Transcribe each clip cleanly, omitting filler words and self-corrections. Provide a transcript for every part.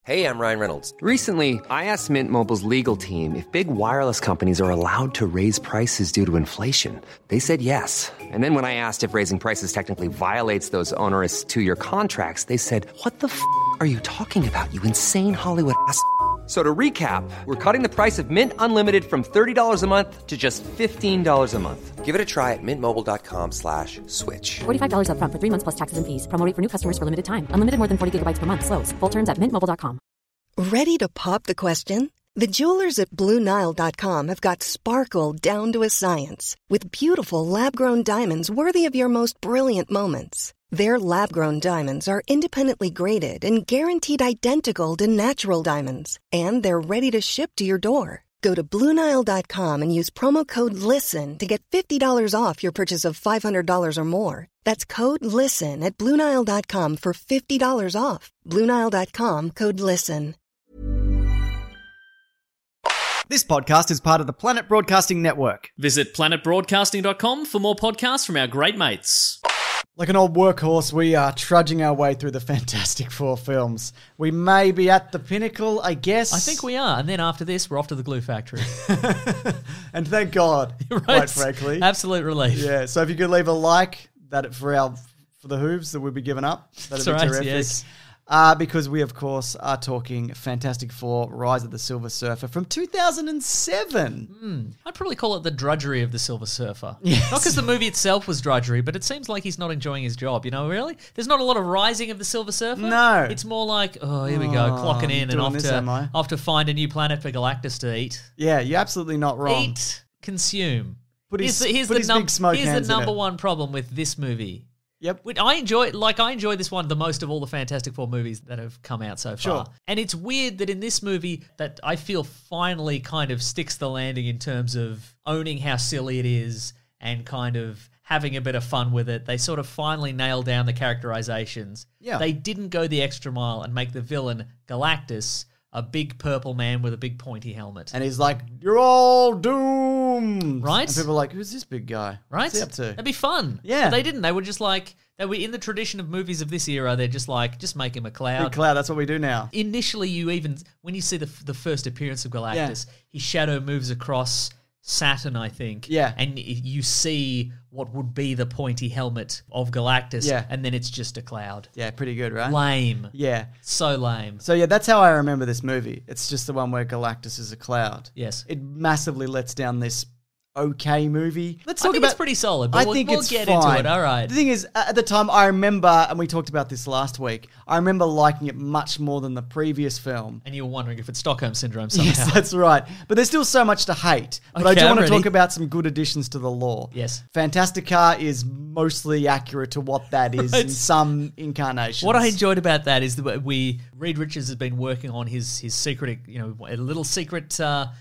Hey, I'm Ryan Reynolds. Recently, I asked Mint Mobile's legal team if big wireless companies are allowed to raise prices due to inflation. They said yes. And then when I asked if raising prices technically violates those onerous two-year contracts, they said, "What the f*** are you talking about, you insane Hollywood ass?" So to recap, we're cutting the price of Mint Unlimited from $30 a month to just $15 a month. Give it a try at mintmobile.com/switch. $45 up front for 3 months plus taxes and fees. Promo rate for new customers for limited time. Unlimited more than 40 gigabytes per month. Slows full terms at mintmobile.com. Ready to pop the question? The jewelers at BlueNile.com have got sparkle down to a science with beautiful lab-grown diamonds worthy of your most brilliant moments. Their lab-grown diamonds are independently graded and guaranteed identical to natural diamonds, and they're ready to ship to your door. Go to BlueNile.com and use promo code LISTEN to get $50 off your purchase of $500 or more. That's code LISTEN at BlueNile.com for $50 off. BlueNile.com, code LISTEN. This podcast is part of the Planet Broadcasting Network. Visit planetbroadcasting.com for more podcasts from our great mates. Like an old workhorse, we are trudging our way through the Fantastic Four films. We may be at the pinnacle, I guess. I think we are. And then after this, we're off to the glue factory. And thank God, Right. quite frankly. Absolute relief. Yeah, so if you could leave a like that for the hooves that we'd be giving up, that'd That's be right, terrific. yes. Because we, of course, are talking Fantastic Four, Rise of the Silver Surfer from 2007. I'd probably call it the drudgery of the Silver Surfer. Yes. Not because the movie itself was drudgery, but it seems like he's not enjoying his job, really? There's not a lot of rising of the Silver Surfer. No. It's more like, oh, here we go, clocking in and doing off this, am I? to find a new planet for Galactus to eat. Yeah, you're absolutely not wrong. Eat, consume. Put his Here's big smoke hands the in number it. one problem with this movie. Yep. I enjoy this one the most of all the Fantastic Four movies that have come out so far. Sure. And it's weird that in this movie that I feel finally kind of sticks the landing in terms of owning how silly it is and kind of having a bit of fun with it. They sort of finally nailed down the characterizations. Yeah. They didn't go the extra mile and make the villain Galactus a big purple man with a big pointy helmet. And he's like, "You're all doomed." Right? And people are like, "Who's this big guy? Right? What's he up to?" That'd be fun. Yeah. But they didn't. They were just like, they were in the tradition of movies of this era, they're just like, just make him a cloud. Big cloud, that's what we do now. Initially, when you see the first appearance of Galactus, his shadow moves across Saturn, I think. Yeah. And you see what would be the pointy helmet of Galactus. Yeah. And then it's just a cloud. Yeah, pretty good, right? Lame. Yeah. So lame. So yeah, that's how I remember this movie. It's just the one where Galactus is a cloud. Yes. It massively lets down this okay movie. Let's I talk think about. it's pretty solid, but I we'll think we'll it's get fine. into it. All right. The thing is, at the time, I remember, and we talked about this last week. I remember liking it much more than the previous film. And you were wondering if it's Stockholm Syndrome somehow. Yes, that's right. But there's still so much to hate. But I Okay, do I'm want to ready. talk about some good additions to the lore. Yes. Fantastica is mostly accurate to what that is in some incarnations. What I enjoyed about that is that Reed Richards has been working on his secret, a little secret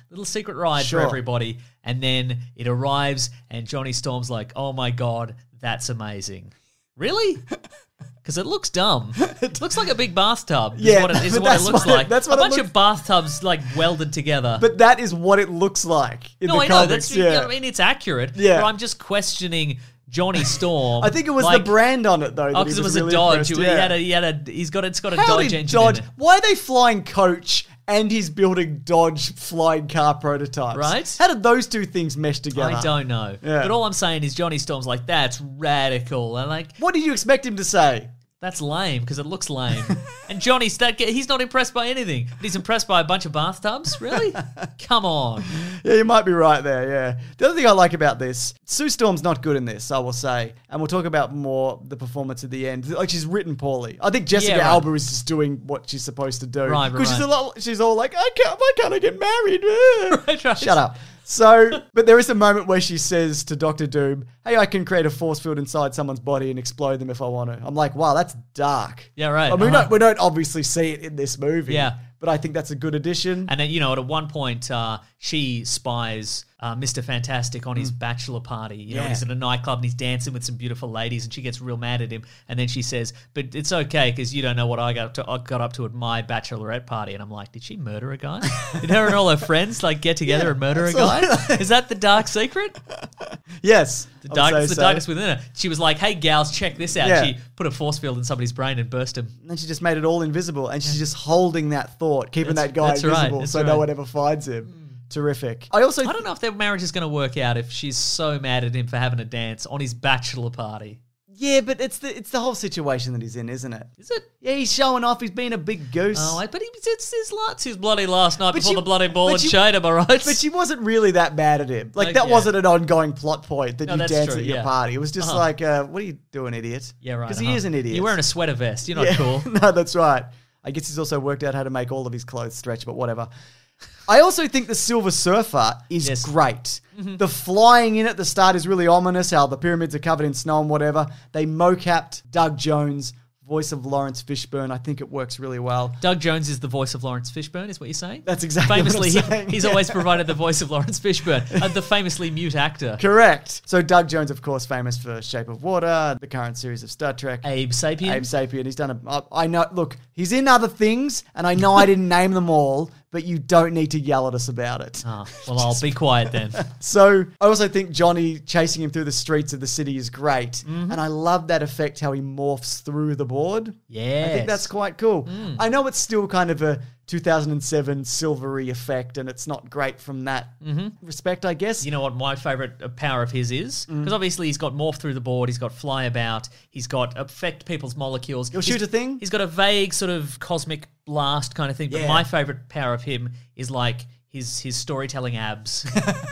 ride Sure. for everybody, and then it arrives, and Johnny Storm's like, "Oh my god, that's amazing!" Really? Because it looks dumb. It looks like a big bathtub. Is Yeah, what it, is but what it that's looks what it- like. that's what a it bunch looks- of bathtubs like welded together. But that is what it looks like in no, the I know comics. that's. Yeah. I mean, it's accurate. Yeah. But I'm just questioning Johnny Storm. I think it was like, the brand on it though. Oh, that because he it was really a Dodge. impressed, yeah. It's got a How Dodge did engine Dodge? in it. Why are they flying coach and he's building Dodge flying car prototypes? Right? How did those two things mesh together? I don't know. Yeah. But all I'm saying is Johnny Storm's like, that's radical. And like, What did you expect him to say? that's lame because it looks lame. And Johnny's he's not impressed by anything. But he's impressed by a bunch of bathtubs? Really? Come on. Yeah, you might be right there, yeah. The other thing I like about this, Sue Storm's not good in this, I will say. And we'll talk about more the performance at the end. Like, she's written poorly. I think Jessica Yeah, right. Alba is just doing what she's supposed to do. Right, Because right. she's all like, why can't I get married? Right. Shut up. So, but there is a moment where she says to Dr. Doom, "Hey, I can create a force field inside someone's body and explode them if I want to." I'm like, wow, that's dark. Yeah, right. I mean, Uh-huh. we don't obviously see it in this movie. Yeah. But I think that's a good addition. And then, at one point, she spies Mr. Fantastic on his bachelor party. Yeah. He's at a nightclub and he's dancing with some beautiful ladies, and she gets real mad at him. And then she says, "But it's okay because you don't know what I got up to at my bachelorette party." And I'm like, did she murder a guy? Did her and all her friends get together and murder a guy? Is that the dark secret? Yes. The I would darkness, say the so. darkness within her. She was like, "Hey, gals, check this out." Yeah. She put a force field in somebody's brain and burst him. And then she just made it all invisible, and she's just holding that thought, keeping that guy that's right, invisible that's so no right. one ever finds him. Terrific. I also I don't know if their marriage is going to work out if she's so mad at him for having a dance on his bachelor party. Yeah, but it's the whole situation that he's in, isn't it? Is it? Yeah, he's showing off. He's being a big goose. Oh, but it's his bloody last night But before she- the bloody ball but and she- shade, am I right? But she wasn't really that bad at him. Like, that Okay. wasn't an ongoing plot point that No, you that's dance true, at your yeah. party. It was just like, what are you doing, idiot? Yeah, right. Because he is an idiot. You're wearing a sweater vest. You're not Yeah. cool. No, that's right. I guess he's also worked out how to make all of his clothes stretch, but whatever. I also think the Silver Surfer is Yes. great. The flying in at the start is really ominous, how the pyramids are covered in snow and whatever. They mocapped Doug Jones, voice of Lawrence Fishburne. I think it works really well. Doug Jones is the voice of Lawrence Fishburne, is what you're saying? That's exactly famously, what I'm saying. he's Yeah. always provided the voice of Lawrence Fishburne, the famously mute actor. Correct. So Doug Jones, of course, famous for Shape of Water, the current series of Star Trek. Abe Sapien. Abe Sapien. He's done I know, look, he's in other things, and I know I didn't name them all, but you don't need to yell at us about it. Oh, well, I'll be quiet then. So I also think Johnny chasing him through the streets of the city is great. And I love that effect, how he morphs through the board. Yes. I think that's quite cool. I know it's still kind of a 2007 silvery effect, and it's not great from that respect, I guess. You know what my favourite power of his is? Because obviously he's got morph through the board, he's got fly about, he's got affect people's molecules. He'll shoot a thing? He's got a vague sort of cosmic blast kind of thing. But Yeah. my favourite power of him is like his storytelling abs.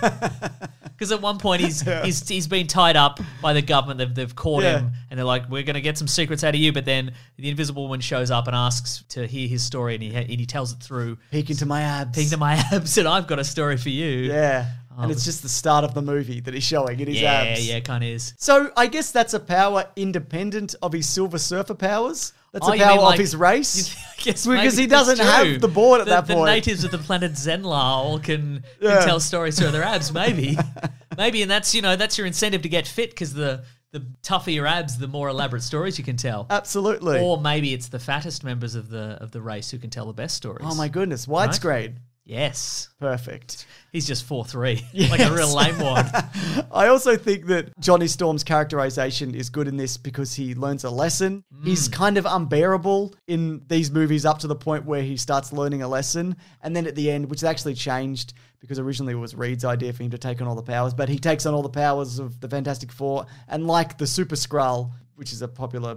Because at one point he's been tied up by the government. They've caught Yeah. him, and they're like, "We're going to get some secrets out of you." But then the Invisible Woman shows up and asks to hear his story, and he tells it through. Peek into my abs. Peek to my abs, and I've got a story for you. Yeah. And it's just the start of the movie that he's showing in his abs. Yeah, kind of is. So I guess that's a power independent of his Silver Surfer powers. That's Oh, a you power mean like- of his race. I guess Because maybe he doesn't that's true. have the board at that The point. natives of the planet Zenla all can Yeah. tell stories through their abs, maybe. Maybe, and that's your incentive to get fit, because the tougher your abs, the more elaborate stories you can tell. Absolutely. Or maybe it's the fattest members of the race who can tell the best stories. Oh my goodness. Widescreen. Yes. Perfect. He's just 4'3", like a real lame one. I also think that Johnny Storm's characterization is good in this because he learns a lesson. He's kind of unbearable in these movies up to the point where he starts learning a lesson. And then at the end, which has actually changed because originally it was Reed's idea for him to take on all the powers, but he takes on all the powers of the Fantastic Four. And like the Super Skrull, which is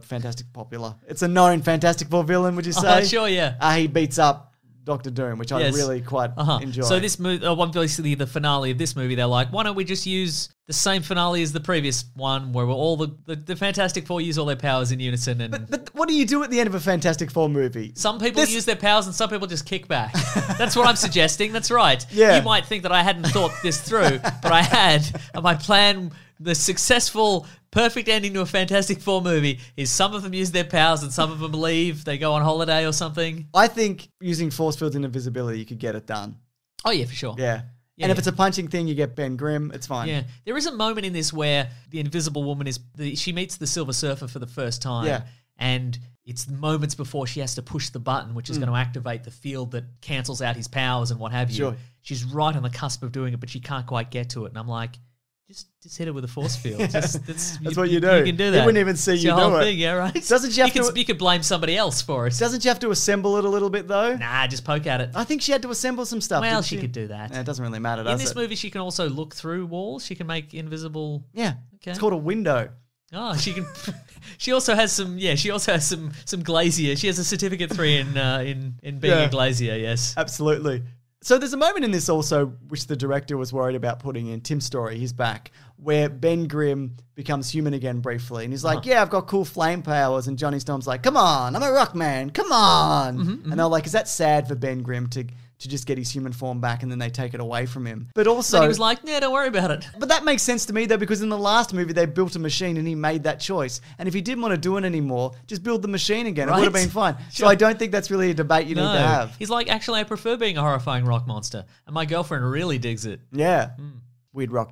it's a known Fantastic Four villain, would you say? Sure, yeah. He beats up Doctor Doom, which I Yes. really quite enjoy. So this movie, obviously the finale of this movie, they're like, why don't we just use the same finale as the previous one, where we're all the Fantastic Four use all their powers in unison, and But what do you do at the end of a Fantastic Four movie? some people This- use their powers and some people just kick back. That's what I'm suggesting. That's right. Yeah. You might think that I hadn't thought this through, but I had. And my plan, the successful, perfect ending to a Fantastic Four movie, is some of them use their powers and some of them leave. They go on holiday or something. I think using force fields and invisibility, you could get it done. Oh, yeah, for sure. Yeah. Yeah, And if yeah. it's a punching thing, you get Ben Grimm. It's fine. Yeah, there is a moment in this where the Invisible Woman she meets the Silver Surfer for the first time, Yeah. and it's moments before she has to push the button, which is going to activate the field that cancels out his powers and what have you. Sure. She's right on the cusp of doing it, but she can't quite get to it, and I'm like, just hit it with a force field. That's what you do. You can do He that. wouldn't even see It's you your do whole it. thing, yeah, right? Doesn't she have to- You could blame somebody else for it. Doesn't she have to assemble it a little bit, though? Nah, just poke at it. I think she had to assemble some stuff. Well, didn't she could do that. Yeah, it doesn't really matter, In does this it? movie, she can also look through walls. She can make invisible. Yeah. Okay. It's called a window. Oh, she can. She also has some. Yeah, she also has some glazier. She has a certificate 3 in being Yeah. a glazier. Yes. Absolutely. So there's a moment in this also, which the director was worried about putting in, Tim Story, he's back, where Ben Grimm becomes human again briefly. And he's like, yeah, I've got cool flame powers. And Johnny Storm's like, come on, I'm a rock man, come on. And they're like, is that sad for Ben Grimm to just get his human form back, and then they take it away from him? But also... So he was like, "Yeah, don't worry about it." But that makes sense to me, though, because in the last movie, they built a machine and he made that choice. And if he didn't want to do it anymore, just build the machine again. It would have Right. been fine. So Sure. I don't think that's really a debate you need to have. He's like, actually, I prefer being a horrifying rock monster, and my girlfriend really digs it. Yeah. Weird rock dick.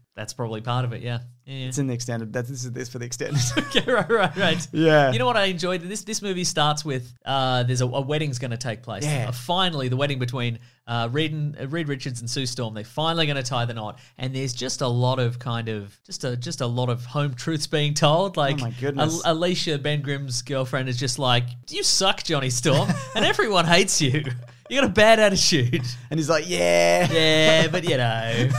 That's probably part of it, yeah. Yeah. It's in the extended. This is for the extended. Okay, right. Yeah. You know what I enjoyed? This movie starts with there's a wedding's going to take place. Yeah. Finally, the wedding between Reed Richards and Sue Storm. They're finally going to tie the knot, and there's just a lot of just a lot of home truths being told. Like, oh my goodness. Alicia, Ben Grimm's girlfriend, is just like, "You suck, Johnny Storm," and everyone hates you. You got a bad attitude. And he's like, yeah. Yeah, but you know.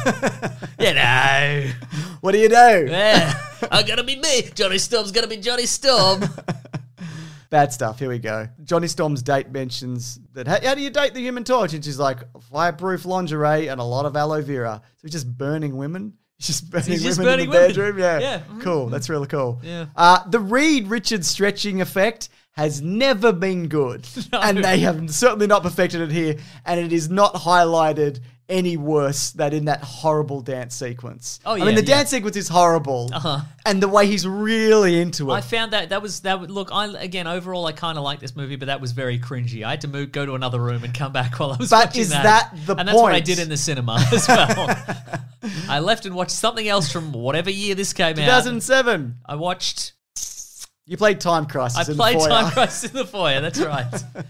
What do you do? Yeah. I'm going to be me. Johnny Storm's going to be Johnny Storm. Bad stuff. Here we go. Johnny Storm's date mentions that, how do you date the Human Torch? And she's like, fireproof lingerie and a lot of aloe vera. So he's just burning women? He's just burning women in the bedroom? Yeah. Cool. That's really cool. Yeah. The Reed Richards stretching effect has never been good. No. And they have certainly not perfected it here. And it is not highlighted any worse than in that horrible dance sequence. Oh, yeah. I mean, the dance sequence is horrible. Uh-huh. And the way he's really into it. I found that was look, overall I kind of like this movie, but that was very cringy. I had to go to another room and come back while I was watching that. But is that the And that's what I point? did in the cinema as well. I left and watched something else from whatever year this came out. 2007. I watched... You played Time Crisis I in the played foyer. Time Crisis in the foyer, that's right.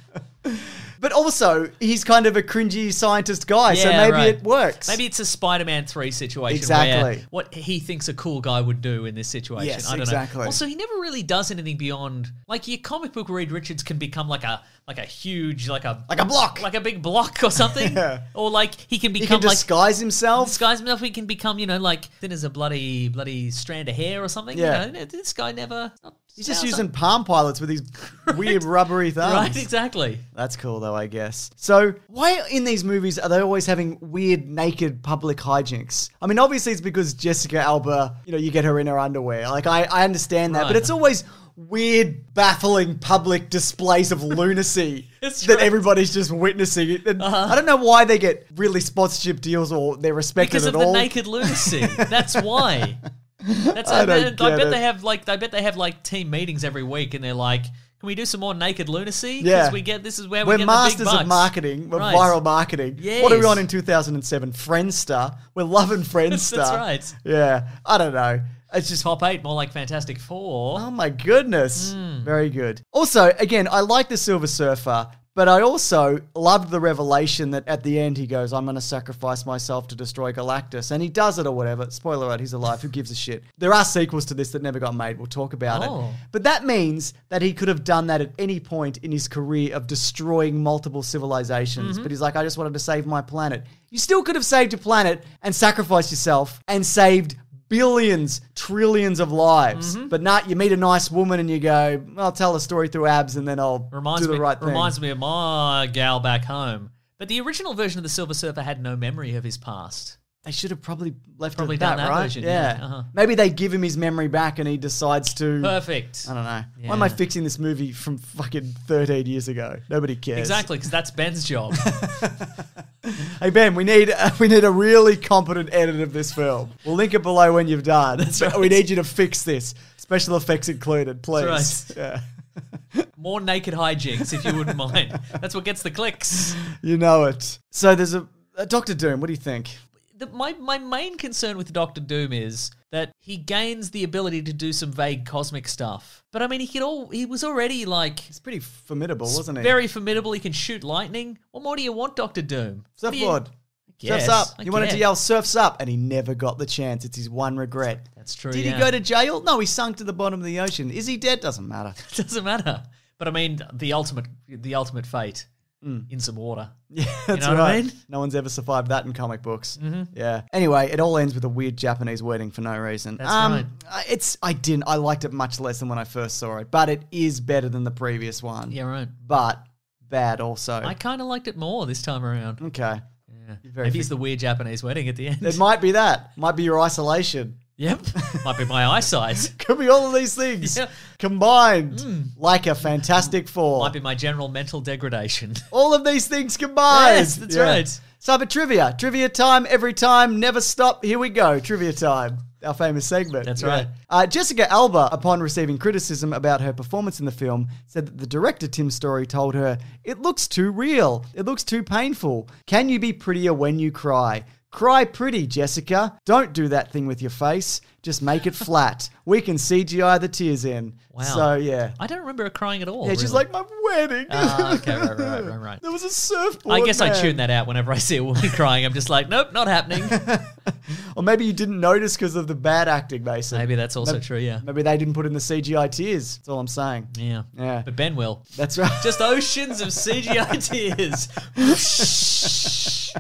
But also, he's kind of a cringy scientist guy, so Yeah, maybe right. it works. Maybe it's a Spider-Man 3 situation Exactly. where what he thinks a cool guy would do in this situation. Yes, I don't exactly. know. Also, he never really does anything beyond... Like, your comic book Reed Richards can become like a huge... Like a block. Like a big block or something. Yeah. Or like he can He become can disguise himself. disguise himself. He can become, like thin as a bloody strand of hair or something. Yeah. You know, this guy never... He's just using Palm Pilots with his weird rubbery thumbs. Right, exactly. That's cool, though, I guess. So, why in these movies are they always having weird, naked public hijinks? I mean, obviously it's because Jessica Alba, you get her in her underwear. Like, I understand that. Right. But it's always weird, baffling public displays of lunacy That's that right. everybody's just witnessing. And I don't know why they get really sponsorship deals or they're respected Because at of the all. naked lunacy. That's why. I don't get it. I bet they have team meetings every week, and they're like, "Can we do some more naked lunacy? Yeah. This is where We're we get masters the big bucks. of marketing. We're Right. viral marketing. Yes. What are we on in 2007? Friendster. We're loving Friendster. That's right. Yeah. I don't know. It's just... Top 8, more like Fantastic Four. Oh my goodness. Hmm. Very good. Also, again, I like the Silver Surfer, but I also loved the revelation that at the end he goes, I'm going to sacrifice myself to destroy Galactus. And he does it or whatever. Spoiler alert, he's alive. Who gives a shit? There are sequels to this that never got made. We'll talk about Oh. it. But that means that he could have done that at any point in his career of destroying multiple civilizations. Mm-hmm. But he's like, I just wanted to save my planet. You still could have saved your planet and sacrificed yourself and saved billions, trillions of lives. Mm-hmm. But you meet a nice woman and you go, I'll tell a story through abs and then I'll do the right thing. Reminds me of my gal back home. But the original version of the Silver Surfer had no memory of his past. They should have probably left Probably it at done that right? version, Yeah. yeah. Uh-huh. Maybe they give him his memory back and he decides to... Perfect. I don't know. Yeah. Why am I fixing this movie from fucking 13 years ago? Nobody cares. Exactly, because that's Ben's job. Hey Ben, we need a really competent edit of this film. We'll link it below when you've done. That's But right. we need you to fix this. Special effects included, please. That's Yeah. More naked hijinks, if you wouldn't mind. That's what gets the clicks. You know it. So there's a Dr. Doom. What do you think? My main concern with Doctor Doom is that he gains the ability to do some vague cosmic stuff. But I mean, he was already like It's pretty formidable, wasn't he? very formidable. He can shoot lightning. What more do you want, Doctor Doom? What do you- Surfboard. Guess, Surf's up. I He wanted to guess. yell surf's up and he never got the chance. It's his one regret. That's true. Did yeah. he go to jail? No, he sunk to the bottom of the ocean. Is he dead? Doesn't matter. Doesn't matter. But I mean, the ultimate fate in some water. Yeah, that's know what right. I mean? No one's ever survived that in comic books. Mm-hmm. Yeah. Anyway, it all ends with a weird Japanese wedding for no reason. That's right. I liked it much less than when I first saw it, but it is better than the previous one. Yeah, right. But bad also. I kind of liked it more this time around. Okay. Yeah. very Maybe it's the weird Japanese wedding at the end. It might be that. Might be your isolation. Yep. Might be my eyesight. Could be all of these things Yeah. combined like a Fantastic Four. Might be my general mental degradation. All of these things combined. Yes, that's right. Cyber trivia. Trivia time, every time, never stop. Here we go. Trivia time. Our famous segment. That's Yeah. right. Jessica Alba, upon receiving criticism about her performance in the film, said that the director, Tim Story, told her, "It looks too real. It looks too painful. Can you be prettier when you cry? Cry pretty, Jessica. Don't do that thing with your face. Just make it flat. We can CGI the tears in. Wow. So, yeah. I don't remember her crying at all. Yeah, she's really. like, my wedding. Okay, right. There was a surfboard. I guess I man. tune that out whenever I see a woman crying. I'm just like, nope, not happening. Or maybe you didn't notice because of the bad acting, Mason. Maybe that's also true, yeah. Maybe they didn't put in the CGI tears. That's all I'm saying. Yeah. Yeah. But Ben will. That's right. Just oceans of CGI tears.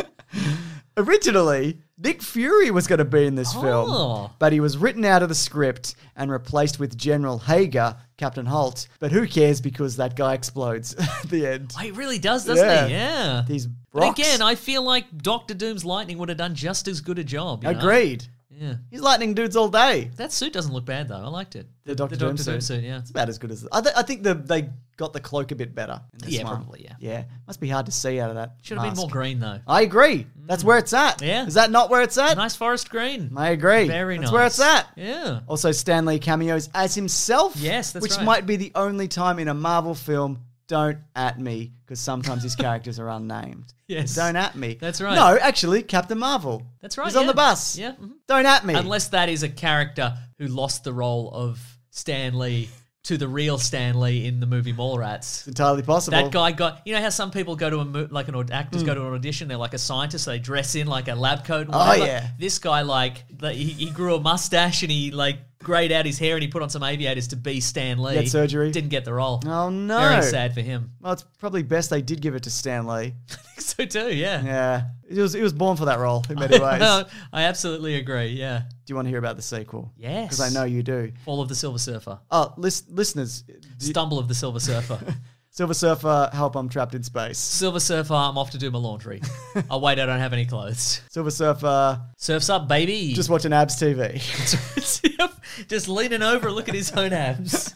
Originally, Nick Fury was going to be in this film, Oh. but he was written out of the script and replaced with General Hager, Captain Holt. But who cares because that guy explodes at the end. Oh, he really does, doesn't he? Yeah. These But rocks. again, I feel like Doctor Doom's lightning would have done just as good a job. You know? Agreed. Yeah. He's lightning dudes all day. That suit doesn't look bad, though. I liked it. The Doctor Doom suit. yeah. It's about as good as... I think they got the cloak a bit better in this Yeah, one. probably, yeah. Yeah. Must be hard to see out of that Should have been mask. more green, though. I agree. That's where it's at. Yeah. Is that not where it's at? Nice forest green. I agree. Very That's nice. where it's at. Yeah. Also, Stan Lee cameos as himself. Yes, that's which right. might be the only time in a Marvel film. Don't at me, because sometimes his characters are unnamed. Yes. Don't at me. That's right. No, actually, Captain Marvel. That's right. He's on yeah. the bus. Yeah. mhm. Don't at me. Unless that is a character who lost the role of Stan Lee to the real Stan Lee in the movie Mallrats. It's entirely possible. That guy got, you know how some people go to actors go to an audition, they're like a scientist, so they dress in like a lab coat and Oh, whatever. yeah. This guy, he grew a mustache and he grayed out his hair and he put on some aviators to be Stan Lee. Get surgery? Didn't get the role. Oh, no. Very sad for him. Well, it's probably best they did give it to Stan Lee. I think so too, yeah. Yeah. He was born for that role in many ways. I absolutely agree, yeah. Do you want to hear about the sequel? Yes. Because I know you do. Fall of the Silver Surfer. Oh, listeners. Stumble of the Silver Surfer. Silver Surfer, help, I'm trapped in space. Silver Surfer, I'm off to do my laundry. Oh, wait, I don't have any clothes. Silver Surfer, Surf's up, baby. just watching Abs TV. Yep. Just leaning over and look at his own abs.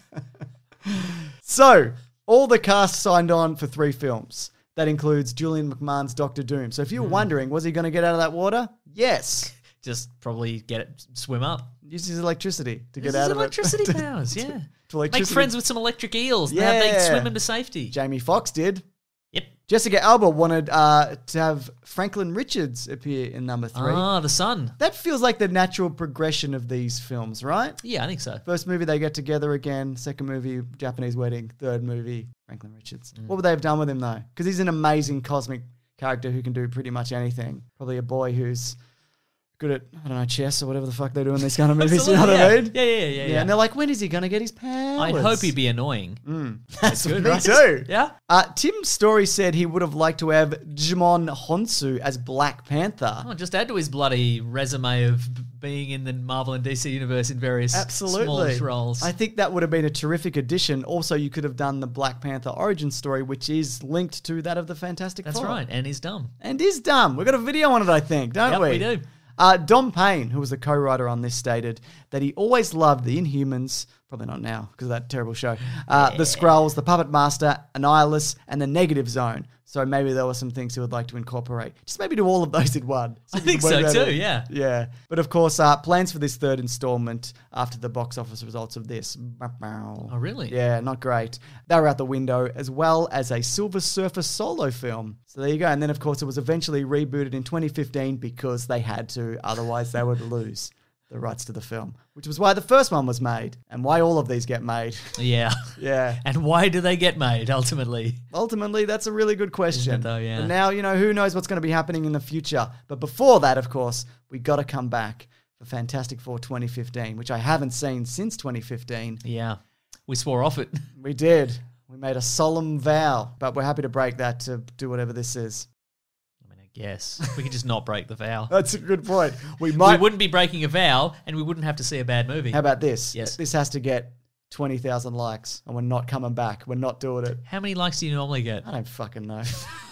So, all the cast signed on for 3 films. That includes Julian McMahon's Doctor Doom. So if you were wondering, was he going to get out of that water? Yes. Just probably swim up. Use his electricity to get Use out his of electricity it. powers, yeah. To Make electricity. friends with some electric eels. Yeah. They Yeah. swim him to safety. Jamie Foxx did. Yep. Jessica Alba wanted to have Franklin Richards appear in number 3. Ah, the sun. That feels like the natural progression of these films, right? Yeah, I think so. First movie, they get together again. Second movie, Japanese wedding. Third movie, Franklin Richards. What would they have done with him, though? Because he's an amazing cosmic character who can do pretty much anything. Probably a boy who's good at, I don't know, chess or whatever the fuck they do in these kind of movies. You know what Absolutely, I mean? Yeah. And they're like, when is he going to get his powers? I'd hope he'd be annoying. That's good, me right? too. Yeah. Tim Story said he would have liked to have Djimon Hounsou as Black Panther. Oh, just add to his bloody resume of being in the Marvel and DC universe in various Absolutely. smallish roles. I think that would have been a terrific addition. Also, you could have done the Black Panther origin story, which is linked to that of the Fantastic That's Four. right. And he's dumb. And is dumb. We've got a video on it, I think, don't Yep, we? we do. Dom Payne, who was the co-writer on this, stated that he always loved the Inhumans, probably not now because of that terrible show, the Skrulls, the Puppet Master, Annihilus, and the Negative Zone. So maybe there were some things he would like to incorporate. Just maybe do all of those in one. I think so too, yeah. Yeah. But of course, plans for this third installment after the box office results of this. Oh, really? Yeah, not great. They were out the window, as well as a Silver Surfer solo film. So there you go. And then, of course, it was eventually rebooted in 2015 because they had to. Otherwise, they would lose the rights to the film, which was why the first one was made and why all of these get made. Yeah. Yeah. And why do they get made, ultimately? Ultimately, that's a really good question. Isn't it though, yeah. But now, who knows what's going to be happening in the future. But before that, of course, we got to come back for Fantastic Four 2015, which I haven't seen since 2015. Yeah. We swore off it. We did. We made a solemn vow, but we're happy to break that to do whatever this is. I mean, I guess. We could just not break the vow. That's a good point. We We might. wouldn't be breaking a vow and we wouldn't have to see a bad movie. How about this? Yes. This has to get 20,000 likes, and we're not coming back. We're not doing it. How many likes do you normally get? I don't fucking know.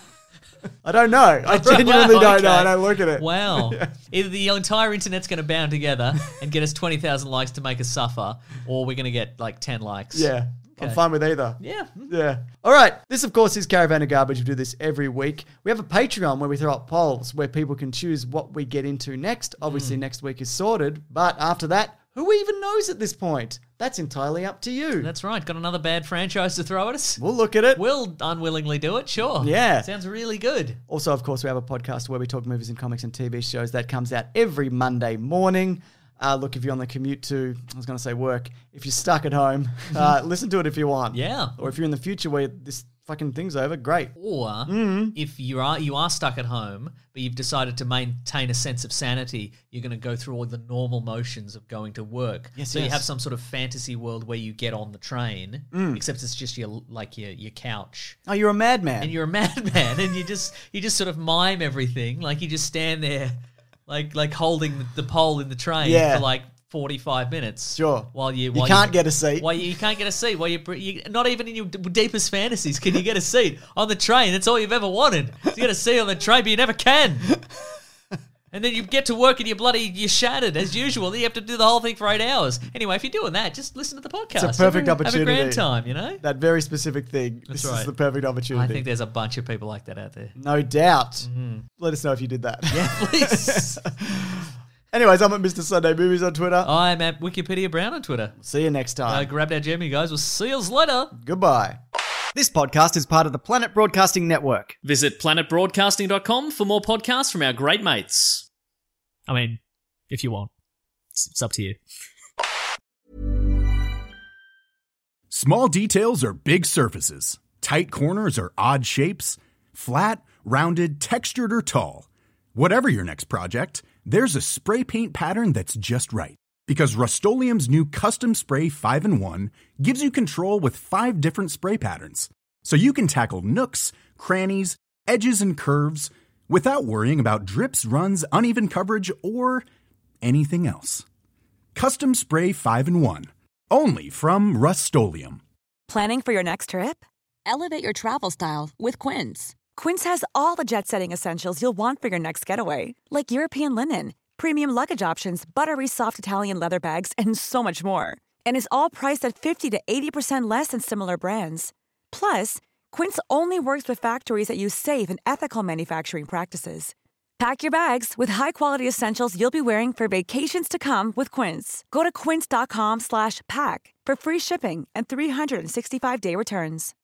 I don't know. I genuinely Wow, don't know. okay. I don't look at it. Wow. Either the entire internet's going to bound together and get us 20,000 likes to make us suffer, or we're going to get like 10 likes. Yeah. I'm Okay. fine with either. Yeah. Yeah. All right. This, of course, is Caravan of Garbage. We do this every week. We have a Patreon where we throw up polls where people can choose what we get into next. Obviously, next week is sorted. But after that, Who even knows at this point? That's entirely up to you. That's right. Got another bad franchise to throw at us? We'll look at it. We'll unwillingly do it, sure. Yeah. Sounds really good. Also, of course, we have a podcast where we talk movies and comics and TV shows that comes out every Monday morning. Look, if you're on the commute to, I was going to say work, if you're stuck at home, listen to it if you want. Yeah. Or if you're in the future where this fucking thing's over, great. Or if you are stuck at home, but you've decided to maintain a sense of sanity, you're going to go through all the normal motions of going to work. Yes, so you yes. have some sort of fantasy world where you get on the train, except it's just your couch. Oh, you're a madman. And you're a madman, and you just sort of mime everything. Like you just stand there, like holding the pole in the train for like 45 minutes. Sure. While you can't get a seat. While you can't get a seat. While you not even in your deepest fantasies can you get a seat on the train. That's all you've ever wanted. You get a seat on the train, but you never can. And then you get to work and you're shattered as usual. Then you have to do the whole thing for 8 hours. Anyway, if you're doing that, just listen to the podcast. It's a perfect opportunity. Have a grand time, you know? That very specific thing. That's This right. is the perfect opportunity. I think there's a bunch of people like that out there. No doubt. Let us know if you did that. Yeah, please. Anyways, I'm at Mr. Sunday Movies on Twitter. I'm at Wikipedia Brown on Twitter. See you next time. Grab that gem, you guys. We'll see you later. Goodbye. This podcast is part of the Planet Broadcasting Network. Visit planetbroadcasting.com for more podcasts from our great mates. I mean, if you want. It's up to you. Small details are big surfaces. Tight corners are odd shapes. Flat, rounded, textured, or tall. Whatever your next project, there's a spray paint pattern that's just right. Because Rust-Oleum's new Custom Spray 5-in-1 gives you control with 5 different spray patterns. So you can tackle nooks, crannies, edges, and curves without worrying about drips, runs, uneven coverage, or anything else. Custom Spray 5-in-1. Only from Rust-Oleum. Planning for your next trip? Elevate your travel style with Quince. Quince has all the jet-setting essentials you'll want for your next getaway, like European linen, premium luggage options, buttery soft Italian leather bags, and so much more. And is all priced at 50 to 80% less than similar brands. Plus, Quince only works with factories that use safe and ethical manufacturing practices. Pack your bags with high-quality essentials you'll be wearing for vacations to come with Quince. Go to quince.com/pack for free shipping and 365-day returns.